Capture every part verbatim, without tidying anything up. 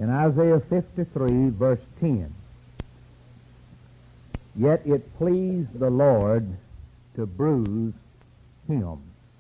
in Isaiah fifty-three, verse ten. Yet it pleased the Lord to bruise him.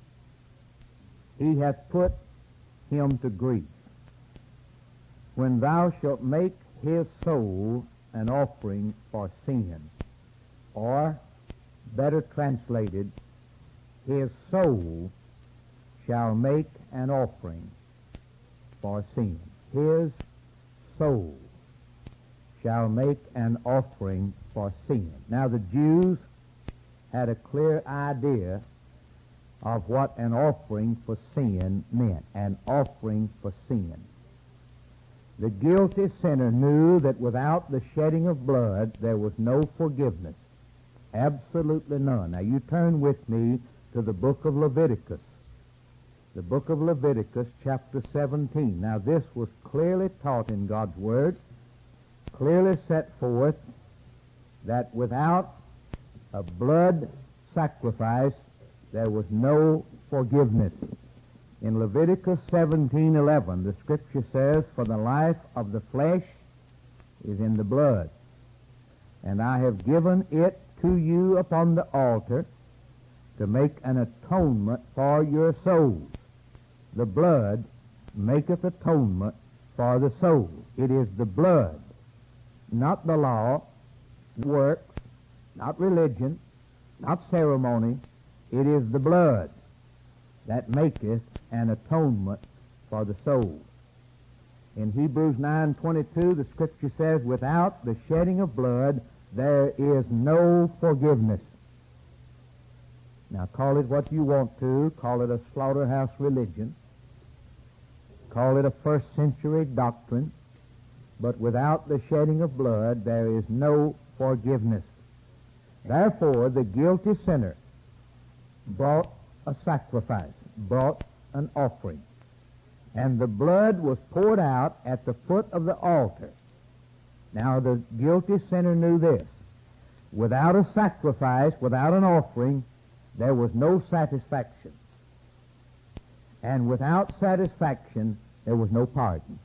He hath put him to grief. When thou shalt make his soul an offering for sin, or, better translated, his soul shall make an offering for sin. His soul shall make an offering for sin. Now the Jews had a clear idea of what an offering for sin meant, an offering for sin. The guilty sinner knew that without the shedding of blood there was no forgiveness, absolutely none. Now you turn with me to the book of Leviticus, the book of Leviticus, chapter seventeen. Now this was clearly taught in God's Word, clearly set forth that without a blood sacrifice there was no forgiveness. In Leviticus seventeen eleven, the Scripture says, "For the life of the flesh is in the blood, and I have given it to you upon the altar to make an atonement for your souls." The blood maketh atonement for the soul. It is the blood, not the law, works, not religion, not ceremony. It is the blood that maketh an atonement for the soul. In Hebrews nine twenty-two, the Scripture says, "Without the shedding of blood, there is no forgiveness." Now call it what you want to. Call it a slaughterhouse religion. Call it a first century doctrine. But without the shedding of blood, there is no forgiveness. Therefore, the guilty sinner brought a sacrifice, brought an offering, and the blood was poured out at the foot of the altar. Now, the guilty sinner knew this. Without a sacrifice, without an offering, there was no satisfaction. And without satisfaction, there was no pardon.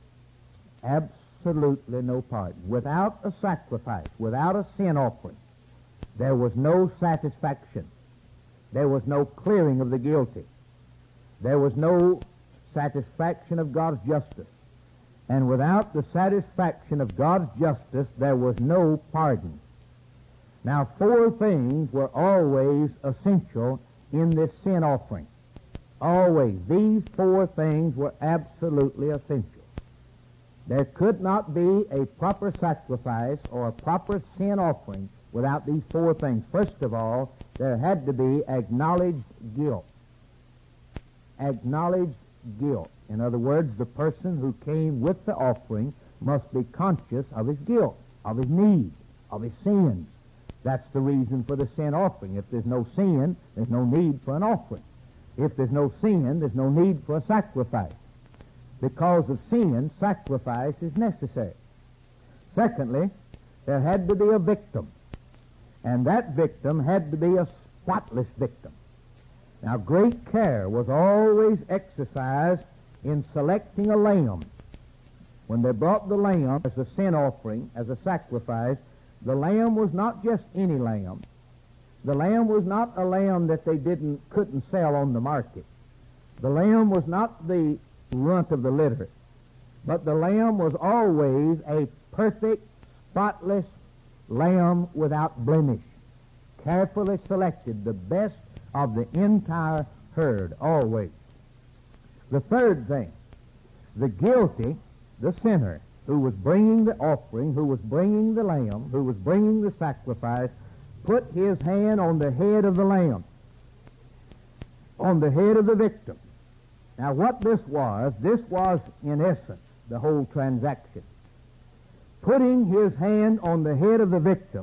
Absolutely no pardon. Without a sacrifice, without a sin offering, there was no satisfaction. There was no clearing of the guilty. There was no satisfaction of God's justice. And without the satisfaction of God's justice, there was no pardon. Now, four things were always essential in this sin offering. Always. These four things were absolutely essential. There could not be a proper sacrifice or a proper sin offering without these four things. First of all, there had to be acknowledged guilt. Acknowledged guilt. In other words, the person who came with the offering must be conscious of his guilt, of his need, of his sins. That's the reason for the sin offering. If there's no sin, there's no need for an offering. If there's no sin, there's no need for a sacrifice. Because of sin, sacrifice is necessary. Secondly, there had to be a victim. And that victim had to be a spotless victim. Now, great care was always exercised in selecting a lamb. When they brought the lamb as a sin offering, as a sacrifice, the lamb was not just any lamb. The lamb was not a lamb that they didn't couldn't sell on the market. The lamb was not the runt of the litter. But the lamb was always a perfect, spotless lamb without blemish, carefully selected, the best of the entire herd, always. The third thing, the guilty, the sinner, who was bringing the offering, who was bringing the lamb, who was bringing the sacrifice, put his hand on the head of the lamb, on the head of the victim. Now what this was, this was in essence the whole transaction. Putting his hand on the head of the victim,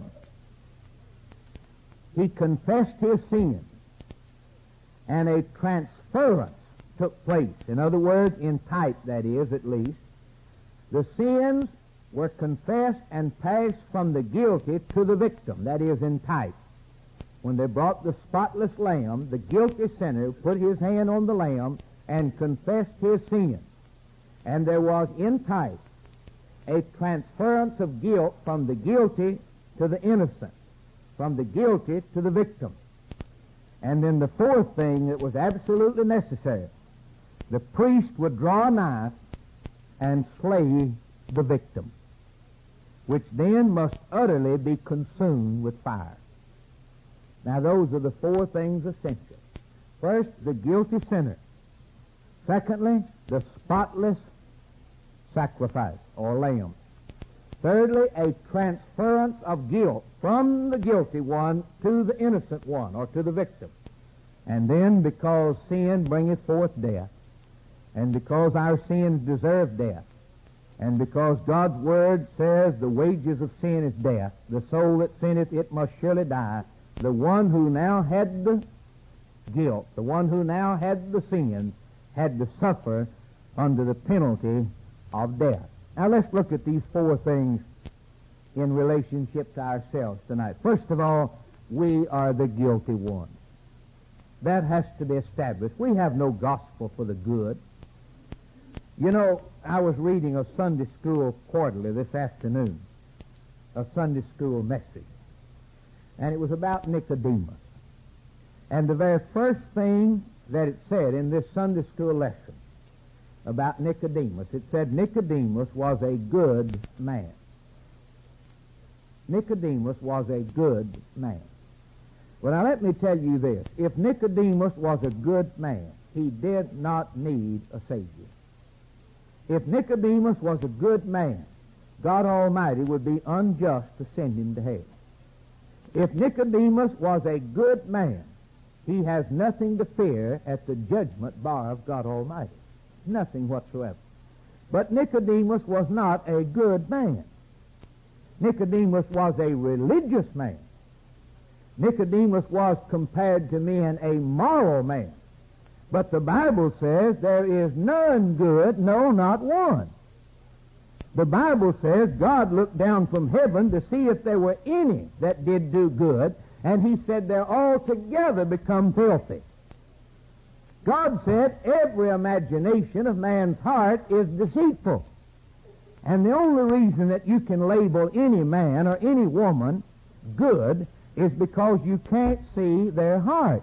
he confessed his sin, and a transference took place. In other words, in type, that is, at least, the sins were confessed and passed from the guilty to the victim, that is, in type. When they brought the spotless lamb, the guilty sinner put his hand on the lamb and confessed his sin. And there was in type a transference of guilt from the guilty to the innocent, from the guilty to the victim. And then the fourth thing that was absolutely necessary, the priest would draw a knife and slay the victim, which then must utterly be consumed with fire. Now those are the four things essential. First, the guilty sinner. Secondly, the spotless sacrifice or lamb. Thirdly, a transference of guilt from the guilty one to the innocent one or to the victim. And then, because sin bringeth forth death, and because our sins deserve death, and because God's Word says the wages of sin is death, the soul that sinneth, it must surely die, the one who now had the guilt, the one who now had the sin, had to suffer under the penalty of death. Now let's look at these four things in relationship to ourselves tonight. First of all, we are the guilty ones. That has to be established. We have no gospel for the good. You know, I was reading a Sunday School Quarterly this afternoon, a Sunday School message, and it was about Nicodemus. And the very first thing that it said in this Sunday School lesson about Nicodemus, it said Nicodemus was a good man. Nicodemus was a good man. Well, now let me tell you this. If Nicodemus was a good man, he did not need a Savior. If Nicodemus was a good man, God Almighty would be unjust to send him to hell. If Nicodemus was a good man, he has nothing to fear at the judgment bar of God Almighty. Nothing whatsoever. But Nicodemus was not a good man. Nicodemus was a religious man. Nicodemus was, compared to men, a moral man. But the Bible says there is none good, no, not one. The Bible says God looked down from heaven to see if there were any that did do good, and he said they're altogether become filthy. God said every imagination of man's heart is deceitful. And the only reason that you can label any man or any woman good is because you can't see their hearts.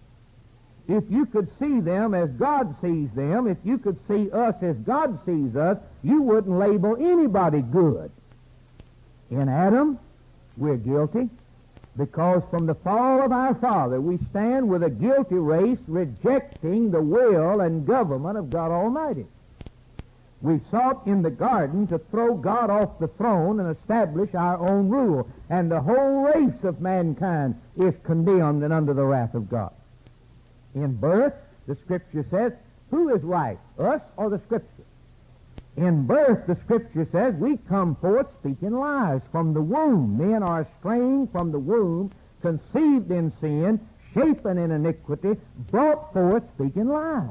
If you could see them as God sees them, if you could see us as God sees us, you wouldn't label anybody good. In Adam, we're guilty because from the fall of our father, we stand with a guilty race rejecting the will and government of God Almighty. We sought in the garden to throw God off the throne and establish our own rule. And the whole race of mankind is condemned and under the wrath of God. In birth, the Scripture says, who is right, us or the Scripture? In birth, the Scripture says, we come forth speaking lies from the womb. Men are estranged from the womb, conceived in sin, shapen in iniquity, brought forth speaking lies.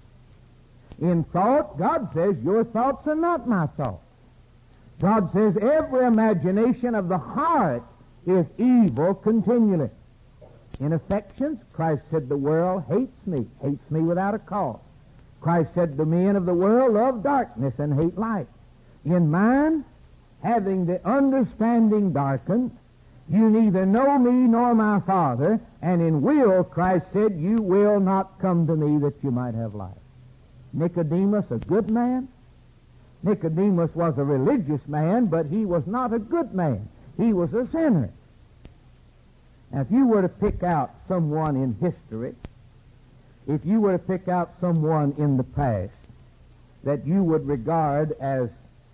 In thought, God says, your thoughts are not my thoughts. God says, every imagination of the heart is evil continually. In affections, Christ said, the world hates me, hates me without a cause. Christ said, the men of the world love darkness and hate light. In mind, having the understanding darkened, you neither know me nor my Father, and in will, Christ said, you will not come to me that you might have life. Nicodemus, a good man? Nicodemus was a religious man, but he was not a good man. He was a sinner. Now, if you were to pick out someone in history, if you were to pick out someone in the past that you would regard as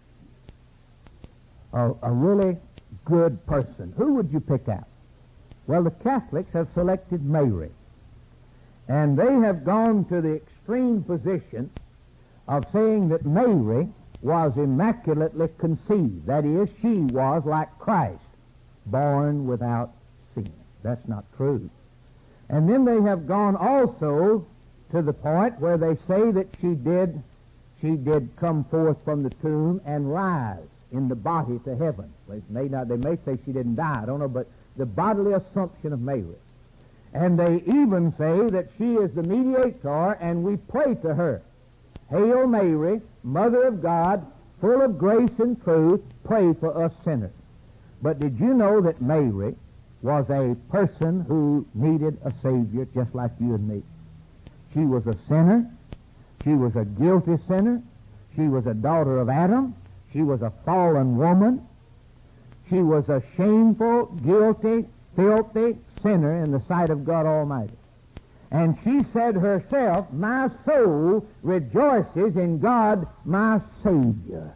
a, a really good person, who would you pick out? Well, the Catholics have selected Mary. And they have gone to the extreme position of saying that Mary was immaculately conceived. That is, she was like Christ, born without sin. That's not true. And then they have gone also to the point where they say that she did, she did come forth from the tomb and rise in the body to heaven. They may not, they may say she didn't die, I don't know, but the bodily assumption of Mary. And they even say that she is the mediator, and we pray to her. Hail Mary, Mother of God, full of grace and truth, pray for us sinners. But did you know that Mary was a person who needed a Savior just like you and me? She was a sinner. She was a guilty sinner. She was a daughter of Adam. She was a fallen woman. She was a shameful, guilty, filthy sinner in the sight of God Almighty. And she said herself, my soul rejoices in God, my Savior.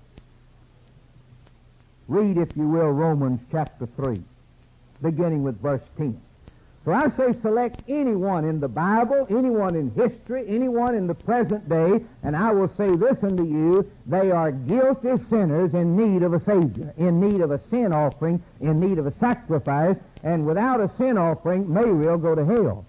Read, if you will, Romans chapter three, beginning with verse ten. So I say select anyone in the Bible, anyone in history, anyone in the present day, and I will say this unto you, they are guilty sinners in need of a Savior, in need of a sin offering, in need of a sacrifice, and without a sin offering, Mary will go to hell.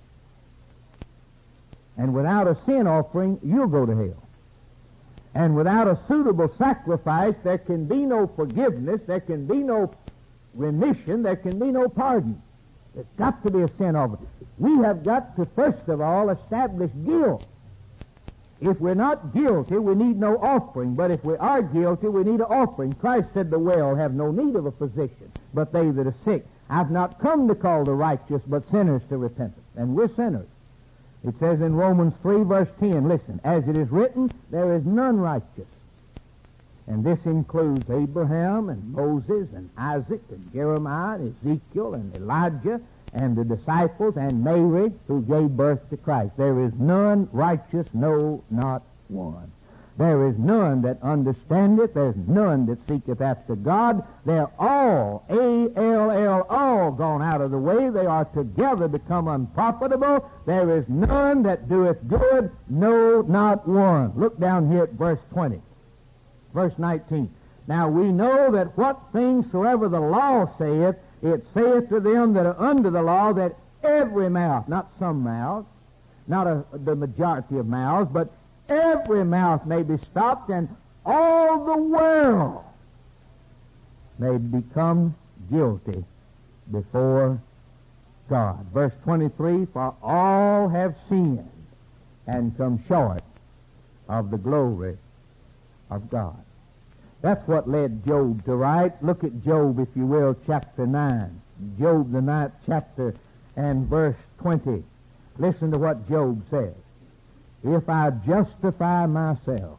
And without a sin offering, you'll go to hell. And without a suitable sacrifice, there can be no forgiveness, there can be no remission, there can be no pardon. There's got to be a sin offering. We have got to, first of all, establish guilt. If we're not guilty, we need no offering. But if we are guilty, we need an offering. Christ said the well have no need of a physician, but they that are sick. I've not come to call the righteous, but sinners to repentance. And we're sinners. It says in Romans three, verse ten, listen, as it is written, there is none righteous. And this includes Abraham and Moses and Isaac and Jeremiah and Ezekiel and Elijah and the disciples and Mary who gave birth to Christ. There is none righteous, no, not one. There is none that understandeth. There's none that seeketh after God. They're all, A L L, all gone out of the way. They are together become unprofitable. There is none that doeth good, no, not one. Look down here at verse twenty. Verse nineteen. Now we know that what things soever the law saith, it saith to them that are under the law, that every mouth, not some mouths, not a, the majority of mouths, but every mouth may be stopped, and all the world may become guilty before God. Verse twenty-three, for all have sinned and come short of the glory of God. That's what led Job to write. Look at Job, if you will, chapter nine. Job, the ninth chapter, and verse twenty. Listen to what Job says. If I justify myself,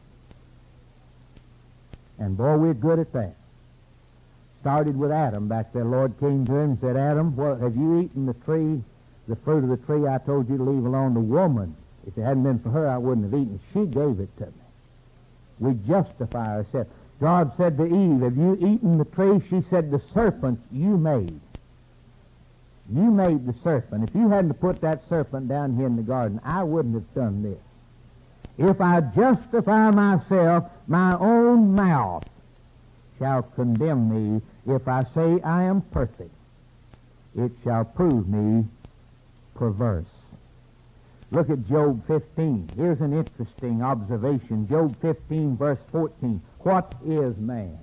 and boy, we're good at that. Started with Adam back there. The Lord came to him and said, Adam, what, have you eaten the tree, the fruit of the tree I told you to leave alone? The woman, if it hadn't been for her, I wouldn't have eaten. She gave it to me. We justify ourselves. God said to Eve, have you eaten the tree? She said, the serpent you made. You made the serpent. If you hadn't put that serpent down here in the garden, I wouldn't have done this. If I justify myself, my own mouth shall condemn me. If I say I am perfect, it shall prove me perverse. Look at Job fifteen. Here's an interesting observation. Job fifteen, verse fourteen. What is man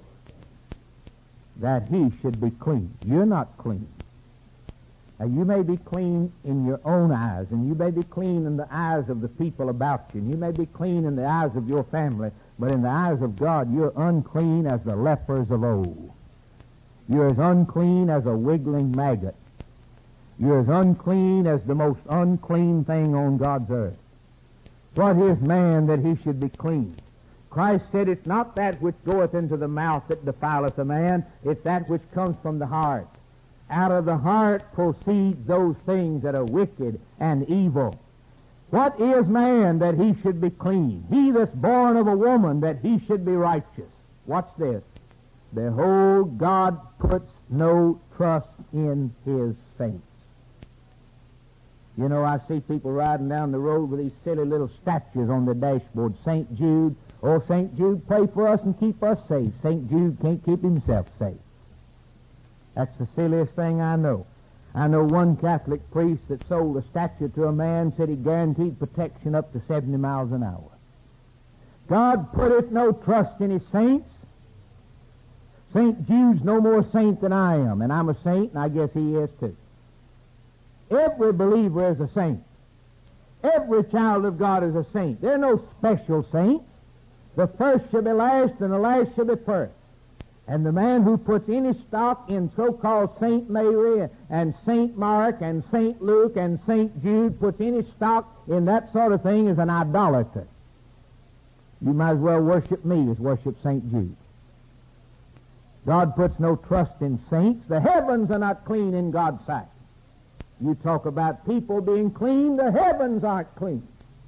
that he should be clean? You're not clean. Now, you may be clean in your own eyes, and you may be clean in the eyes of the people about you, and you may be clean in the eyes of your family, but in the eyes of God, you're unclean as the lepers of old. You're as unclean as a wiggling maggot. You're as unclean as the most unclean thing on God's earth. What is man that he should be clean? Christ said, it's not that which goeth into the mouth that defileth a man, it's that which comes from the heart. Out of the heart proceed those things that are wicked and evil. What is man that he should be clean? He that's born of a woman that he should be righteous. Watch this. Behold, God puts no trust in his saints. You know, I see people riding down the road with these silly little statues on the dashboard. Saint Jude. Oh, Saint Jude, pray for us and keep us safe. Saint Jude can't keep himself safe. That's the silliest thing I know. I know one Catholic priest that sold a statue to a man, said he guaranteed protection up to seventy miles an hour. God putteth no trust in his saints. Saint Jude's no more saint than I am, and I'm a saint, and I guess he is too. Every believer is a saint. Every child of God is a saint. There are no special saints. The first shall be last, and the last shall be first. And the man who puts any stock in so-called Saint Mary and Saint Mark and Saint Luke and Saint Jude, puts any stock in that sort of thing, is an idolater. You might as well worship me as worship Saint Jude. God puts no trust in saints. The heavens are not clean in God's sight. You talk about people being clean, the heavens aren't clean.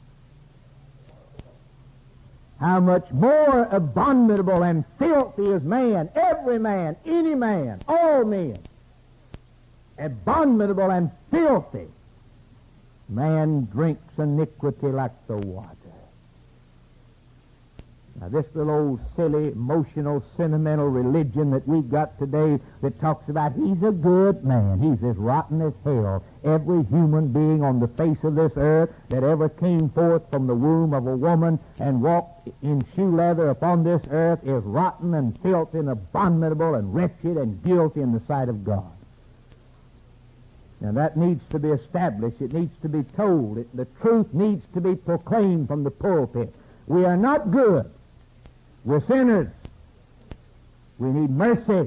How much more abominable and filthy is man, every man, any man, all men. Abominable and filthy. Man drinks iniquity like the water. Now, this little old silly, emotional, sentimental religion that we've got today that talks about he's a good man, he's as rotten as hell. Every human being on the face of this earth that ever came forth from the womb of a woman and walked in shoe leather upon this earth is rotten and filthy and abominable and wretched and guilty in the sight of God. Now, that needs to be established. It needs to be told. It, the truth needs to be proclaimed from the pulpit. We are not good. We're sinners. We need mercy.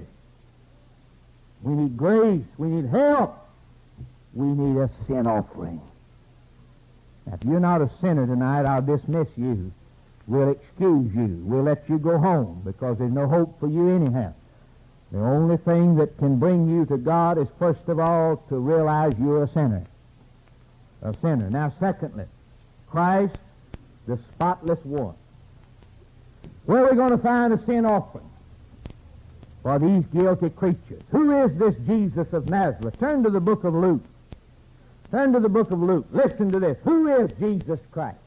We need grace. We need help. We need a sin offering. Now, if you're not a sinner tonight, I'll dismiss you. We'll excuse you. We'll let you go home because there's no hope for you anyhow. The only thing that can bring you to God is, first of all, to realize you're a sinner. A sinner. Now, secondly, Christ, the spotless one. Where are we going to find a sin offering for these guilty creatures? Who is this Jesus of Nazareth? Turn to the book of Luke. Turn to the book of Luke. Listen to this. Who is Jesus Christ?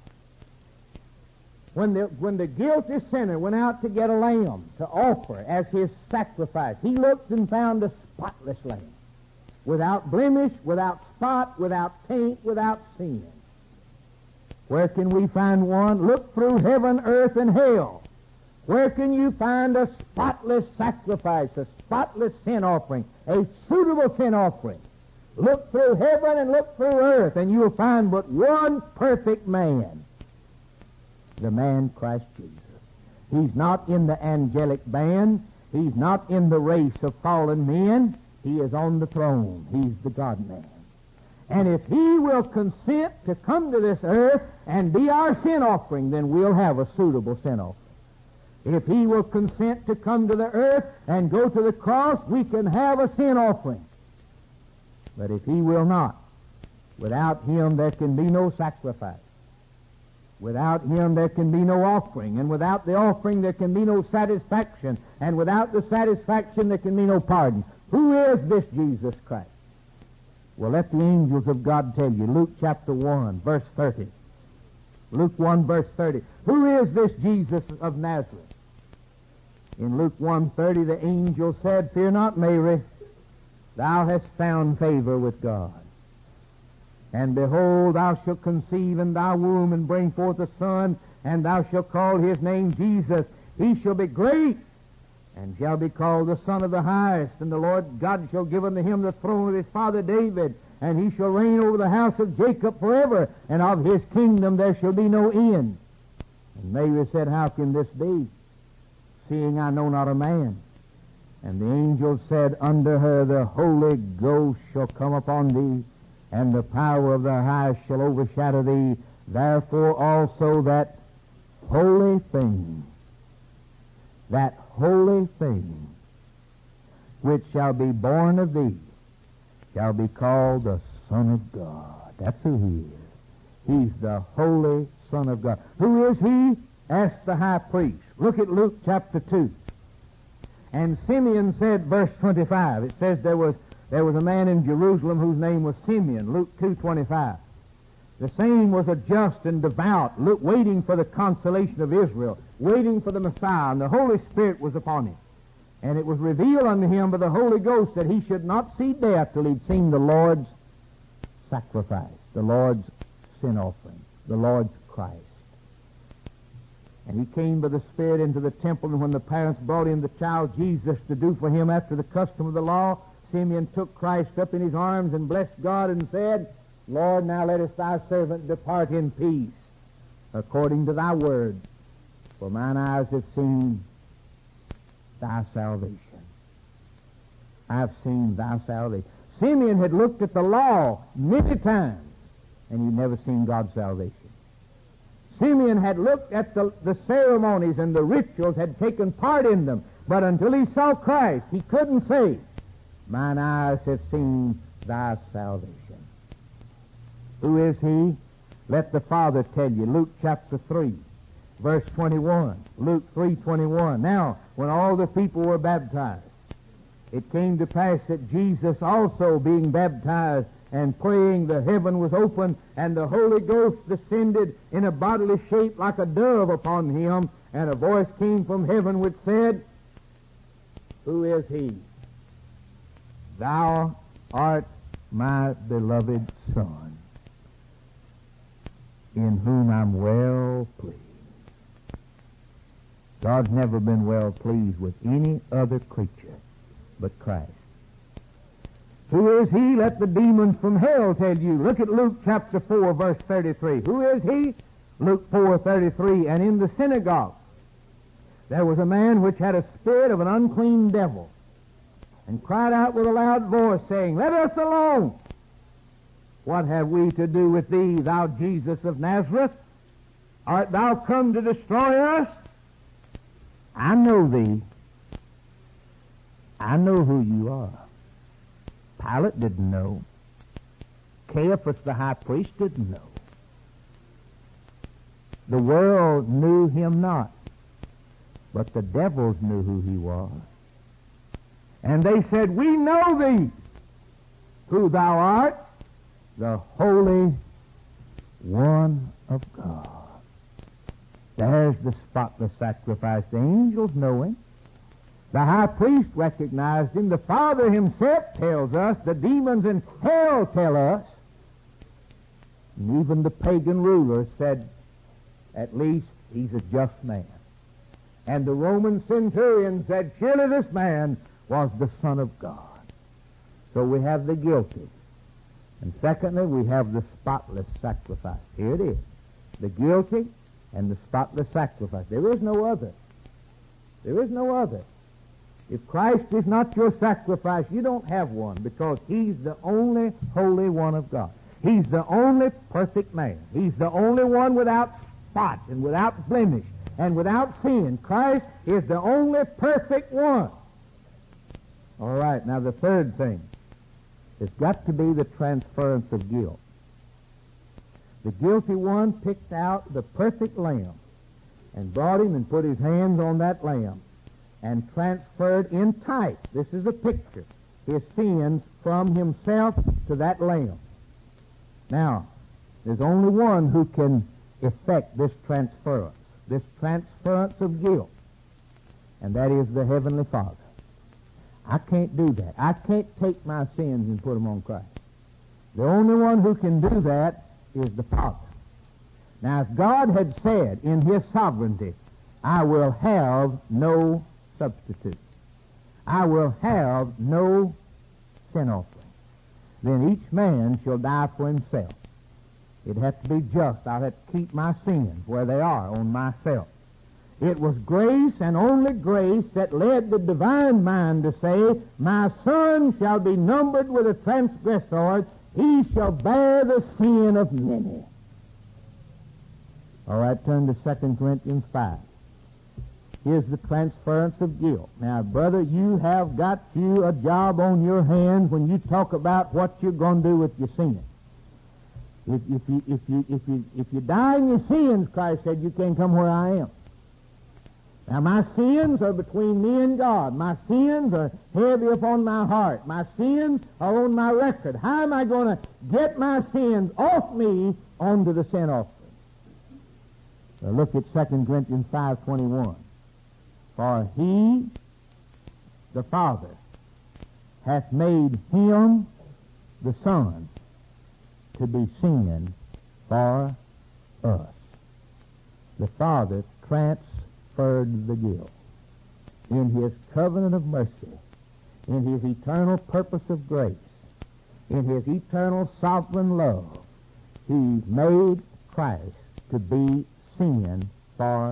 When the, when the guilty sinner went out to get a lamb to offer as his sacrifice, he looked and found a spotless lamb, without blemish, without spot, without taint, without sin. Where can we find one? Look through heaven, earth, and hell. Where can you find a spotless sacrifice, a spotless sin offering, a suitable sin offering? Look through heaven and look through earth, and you will find but one perfect man, the man Christ Jesus. He's not in the angelic band. He's not in the race of fallen men. He is on the throne. He's the God-man. And if he will consent to come to this earth and be our sin offering, then we'll have a suitable sin offering. If he will consent to come to the earth and go to the cross, we can have a sin offering. But if he will not, without him there can be no sacrifice. Without him there can be no offering. And without the offering there can be no satisfaction. And without the satisfaction there can be no pardon. Who is this Jesus Christ? Well, let the angels of God tell you. Luke chapter one, verse thirty. Luke one, verse thirty. Who is this Jesus of Nazareth? In Luke one thirty, the angel said, "Fear not, Mary, thou hast found favor with God. And behold, thou shalt conceive in thy womb and bring forth a son, and thou shalt call his name Jesus. He shall be great, and shall be called the Son of the Highest. And the Lord God shall give unto him the throne of his father David, and he shall reign over the house of Jacob forever, and of his kingdom there shall be no end." And Mary said, "How can this be, seeing I know not a man?" And the angel said unto her, "The Holy Ghost shall come upon thee, and the power of the highest shall overshadow thee. Therefore also that holy thing, that holy thing which shall be born of thee shall be called the Son of God." That's who he is. He's the Holy Son of God. Who is he? Asked the high priest. Look at Luke chapter two. And Simeon said, verse twenty-five, it says there was there was a man in Jerusalem whose name was Simeon, Luke two twenty-five. The same was a just and devout, look, waiting for the consolation of Israel, waiting for the Messiah, and the Holy Spirit was upon him. And it was revealed unto him by the Holy Ghost that he should not see death till he'd seen the Lord's sacrifice, the Lord's sin offering, the Lord's Christ. And he came by the Spirit into the temple, and when the parents brought in the child Jesus to do for him after the custom of the law, Simeon took Christ up in his arms and blessed God and said, "Lord, now lettest thy servant depart in peace, according to thy word. For mine eyes have seen thy salvation. I've seen thy salvation. Simeon had looked at the law many times, and he'd never seen God's salvation. Simeon had looked at the, the ceremonies and the rituals, had taken part in them, but until he saw Christ, he couldn't say, mine eyes have seen thy salvation. Who is he? Let the Father tell you. Luke chapter three, verse twenty-one. Luke three twenty-one. Now, when all the people were baptized, it came to pass that Jesus also, being baptized and praying, the heaven was opened, and the Holy Ghost descended in a bodily shape like a dove upon him, and a voice came from heaven which said, who is he? Thou art my beloved Son, in whom I'm well pleased. God's never been well pleased with any other creature but Christ. Who is he? Let the demons from hell tell you. Look at Luke chapter four, verse thirty-three. Who is he? Luke four, thirty-three. And in the synagogue there was a man which had a spirit of an unclean devil, and cried out with a loud voice, saying, let us alone. What have we to do with thee, thou Jesus of Nazareth? Art thou come to destroy us? I know thee. I know who you are. Pilate didn't know. Caiaphas the high priest didn't know. The world knew him not, but the devils knew who he was. And they said, we know thee, who thou art, the Holy One of God. There's the spotless sacrifice. The angels know him. The high priest recognized him. The Father himself tells us. The demons in hell tell us. And even the pagan rulers said, at least he's a just man. And the Roman centurion said, surely this man was the Son of God. So we have the guilty. And secondly, we have the spotless sacrifice. Here it is. The guilty and the spotless sacrifice. There is no other. There is no other. If Christ is not your sacrifice, you don't have one, because he's the only Holy One of God. He's the only perfect man. He's the only one without spot and without blemish and without sin. Christ is the only perfect one. All right, now the third thing has got to be the transference of guilt. The guilty one picked out the perfect lamb and brought him and put his hands on that lamb and transferred in type, this is a picture, his sins from himself to that lamb. Now, there's only one who can effect this transference, this transference of guilt, and that is the Heavenly Father. I can't do that. I can't take my sins and put them on Christ. The only one who can do that is the Father. Now, if God had said in his sovereignty, I will have no substitute, I will have no sin offering, then each man shall die for himself. It'd have to be just. I'll have to keep my sins where they are on myself. It was grace and only grace that led the divine mind to say, my son shall be numbered with the transgressors, he shall bear the sin of many. All right, turn to Second Corinthians five. Here's the transference of guilt. Now, brother, you have got you a job on your hands when you talk about what you're going to do with your sin. If, if, you, if, you, if, you, if you die in your sins, Christ said, you can't come where I am. Now, my sins are between me and God. My sins are heavy upon my heart. My sins are on my record. How am I going to get my sins off me onto the sin offering? Now, look at Second Corinthians five twenty-one. For he, the Father, hath made him, the Son, to be sin for us. The Father transferred the guilt. In his covenant of mercy, in his eternal purpose of grace, in his eternal sovereign love, he made Christ to be sin for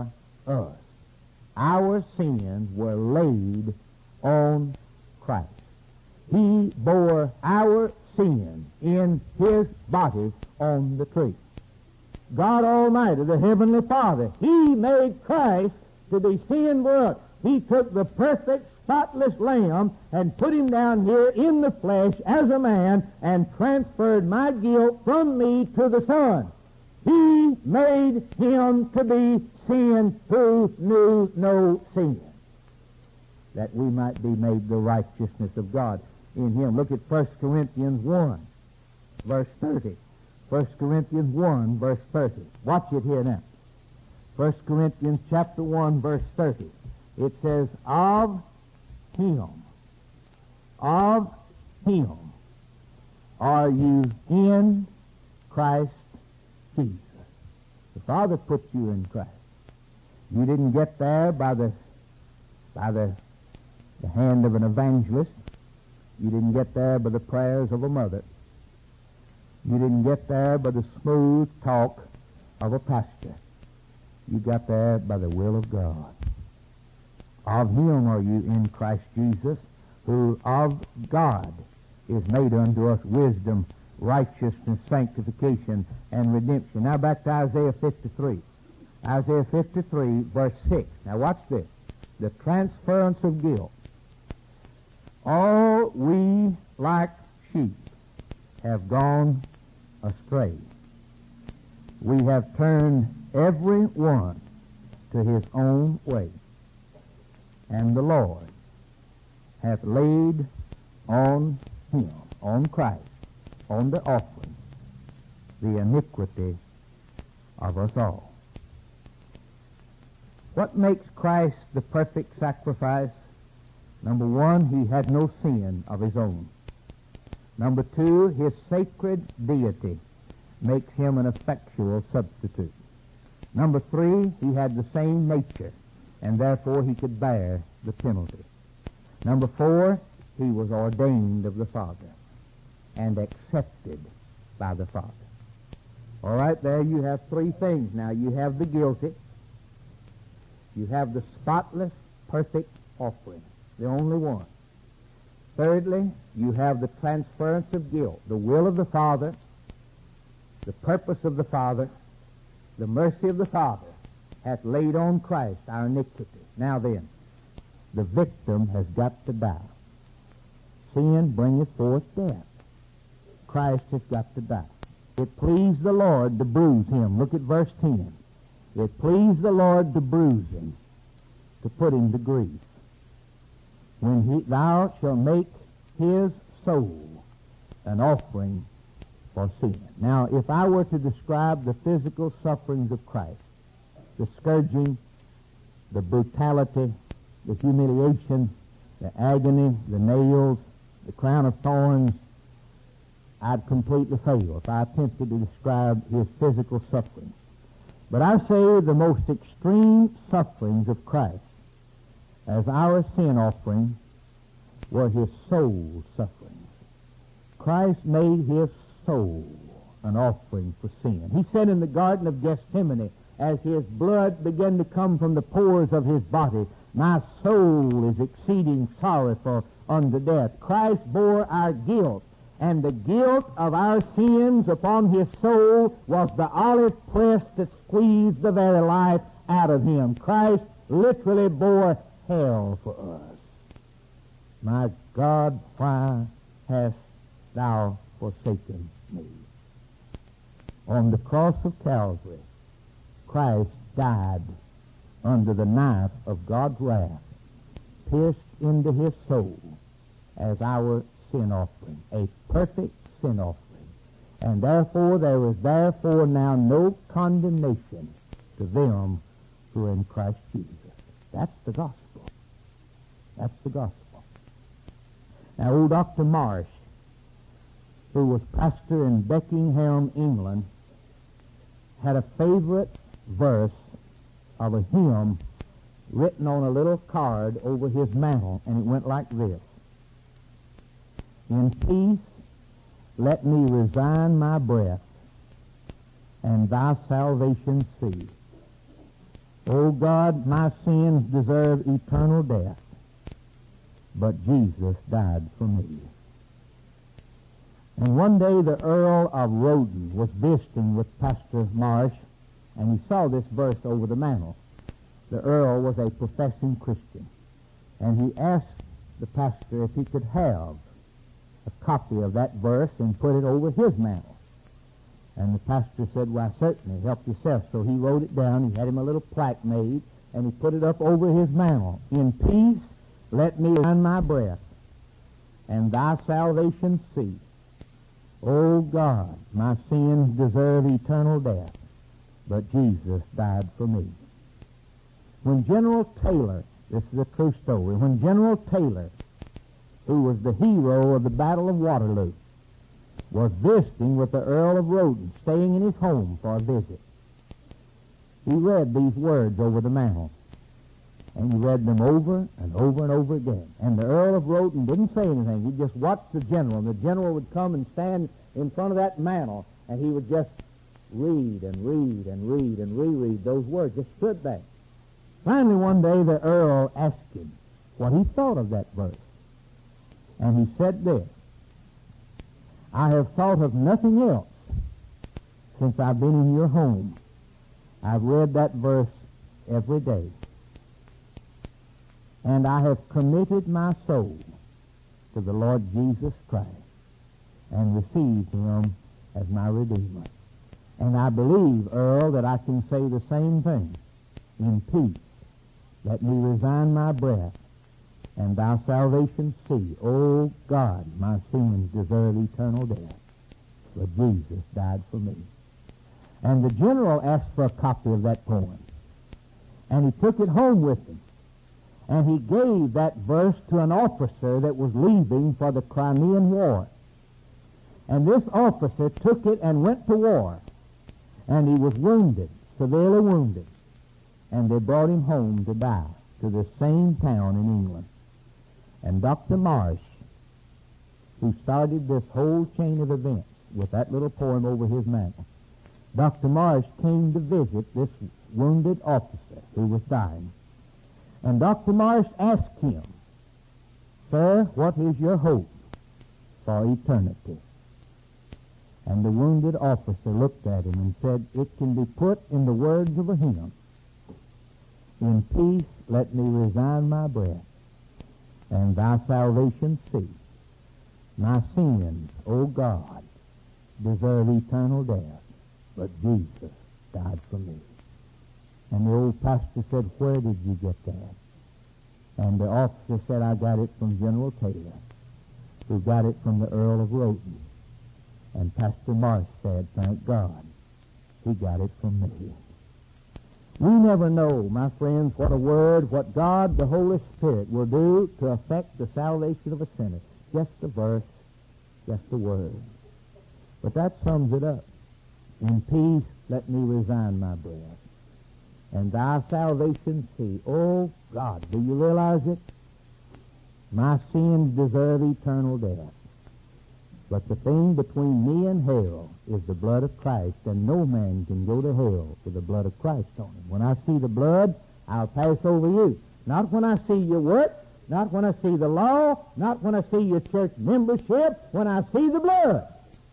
us. Our sins were laid on Christ. He bore our sin in his body on the tree. God Almighty, the Heavenly Father, he made Christ to be sin for us. He took the perfect, spotless Lamb and put him down here in the flesh as a man and transferred my guilt from me to the Son. He made him to be sin who knew no sin, that we might be made the righteousness of God in him. Look at First Corinthians one, verse thirty. First Corinthians one, verse thirty. Watch it here now. First Corinthians chapter one, verse thirty. It says, of him, of him are you in Christ Jesus. The Father put you in Christ. You didn't get there by the by the, the hand of an evangelist. You didn't get there by the prayers of a mother. You didn't get there by the smooth talk of a pastor. You got there by the will of God. Of him are you in Christ Jesus, who of God is made unto us wisdom, righteousness, sanctification, and redemption. Now back to Isaiah fifty-three. Isaiah fifty-three, verse six. Now watch this. The transference of guilt. All we like sheep have gone astray. We have turned every one to his own way. And the Lord hath laid on him, on Christ, on the offering, the iniquity of us all. What makes Christ the perfect sacrifice? Number one, he had no sin of his own. Number two, his sacred deity makes him an effectual substitute. Number three, he had the same nature, and therefore he could bear the penalty. Number four, he was ordained of the Father and accepted by the Father. All right, there you have three things. Now, you have the guilty. You have the spotless, perfect offering, the only one. Thirdly, you have the transference of guilt, the will of the Father, the purpose of the Father, the mercy of the Father hath laid on Christ our iniquity. Now then, the victim has got to die. Sin bringeth forth death. Christ has got to die. It pleased the Lord to bruise him. Look at verse ten. It pleased the Lord to bruise him, to put him to grief. When he, thou shalt make his soul an offering for sin. Now, if I were to describe the physical sufferings of Christ, the scourging, the brutality, the humiliation, the agony, the nails, the crown of thorns, I'd completely fail if I attempted to describe his physical sufferings. But I say the most extreme sufferings of Christ as our sin offering were his soul sufferings. Christ made his soul an offering for sin. He said in the Garden of Gethsemane, as his blood began to come from the pores of his body, my soul is exceeding sorrowful unto death. Christ bore our guilt, and the guilt of our sins upon his soul was the olive press that squeezed the very life out of him. Christ literally bore hell for us. My God, why hast thou forsaken me? On the cross of Calvary, Christ died under the knife of God's wrath, pierced into his soul as our sin offering, a perfect sin offering. And therefore there is therefore now no condemnation to them who are in Christ Jesus. That's the gospel. That's the gospel. Now, old Doctor Marsh, who was pastor in Beckingham, England, had a favorite verse of a hymn written on a little card over his mantle, and it went like this. In peace let me resign my breath and thy salvation see. Oh God, my sins deserve eternal death, but Jesus died for me. And one day the Earl of Roden was visiting with Pastor Marsh, and he saw this verse over the mantel. The Earl was a professing Christian, and he asked the pastor if he could have a copy of that verse and put it over his mantel. And the pastor said, "Why, certainly, help yourself." So he wrote it down. He had him a little plaque made, and he put it up over his mantel. "In peace, let me find my breath, and thy salvation see. O God, my sins deserve eternal death, but Jesus died for me." When General Taylor, this is a true story, when General Taylor, who was the hero of the Battle of Waterloo, was visiting with the Earl of Roden, staying in his home for a visit, he read these words over the mantel, and he read them over and over and over again. And the Earl of Roden didn't say anything. He just watched the general, and the general would come and stand in front of that mantel, and he would just read and read and read and reread those words, just stood there. Finally, one day, the Earl asked him what he thought of that verse. And he said this, "I have thought of nothing else since I've been in your home. I've read that verse every day. And I have committed my soul to the Lord Jesus Christ and received him as my Redeemer. And I believe, Earl, that I can say the same thing. In peace, let me resign my breath, and thy salvation see. O God, my sins deserve eternal death, but Jesus died for me." And the general asked for a copy of that poem, and he took it home with him, and he gave that verse to an officer that was leaving for the Crimean War. And this officer took it and went to war, and he was wounded, severely wounded, and they brought him home to die to the same town in England. And Doctor Marsh, who started this whole chain of events with that little poem over his mantel, Doctor Marsh came to visit this wounded officer who was dying. And Doctor Marsh asked him, "Sir, what is your hope for eternity?" And the wounded officer looked at him and said, "It can be put in the words of a hymn. In peace let me resign my breath, and thy salvation see. My sins, O God, deserve eternal death, but Jesus died for me." And the old pastor said, "Where did you get that?" And the officer said, "I got it from General Taylor, who got it from the Earl of Roden." And Pastor Marsh said, "Thank God, he got it from me." We never know, my friends, what a word, what God, the Holy Spirit, will do to affect the salvation of a sinner. Just a verse, just a word. But that sums it up. In peace, let me resign my breath, and thy salvation see. Oh, God, do you realize it? My sins deserve eternal death. But the thing between me and hell is the blood of Christ, and no man can go to hell with the blood of Christ on him. When I see the blood, I'll pass over you. Not when I see your work, not when I see the law, not when I see your church membership. When I see the blood,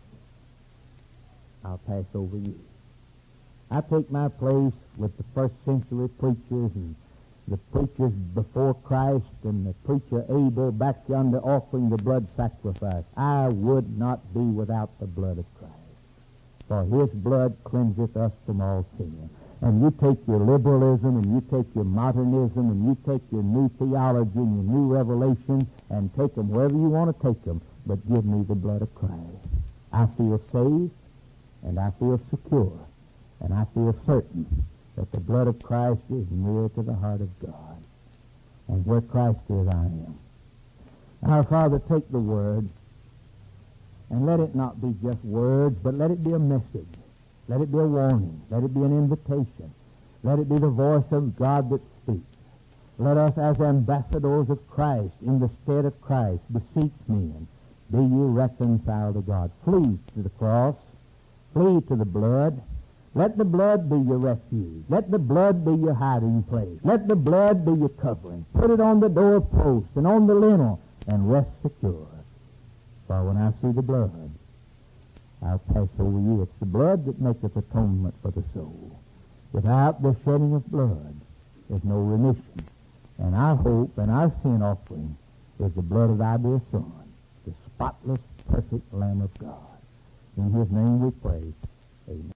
I'll pass over you. I take my place with the first century preachers and the preachers before Christ and the preacher Abel back yonder offering the blood sacrifice. I would not be without the blood of Christ, for his blood cleanseth us from all sin. And you take your liberalism and you take your modernism and you take your new theology and your new revelation and take them wherever you want to take them, but give me the blood of Christ. I feel saved and I feel secure and I feel certain that the blood of Christ is near to the heart of God. And where Christ is, I am. Our Father, take the word, and let it not be just words, but let it be a message. Let it be a warning. Let it be an invitation. Let it be the voice of God that speaks. Let us, as ambassadors of Christ, in the stead of Christ, beseech men, be you reconciled to God. Flee to the cross. Flee to the blood. Let the blood be your refuge. Let the blood be your hiding place. Let the blood be your covering. Put it on the doorpost and on the lintel and rest secure. For when I see the blood, I'll pass over you. It's the blood that maketh atonement for the soul. Without the shedding of blood, there's no remission. And our hope and our sin offering is the blood of thy dear Son, the spotless, perfect Lamb of God. In his name we pray. Amen.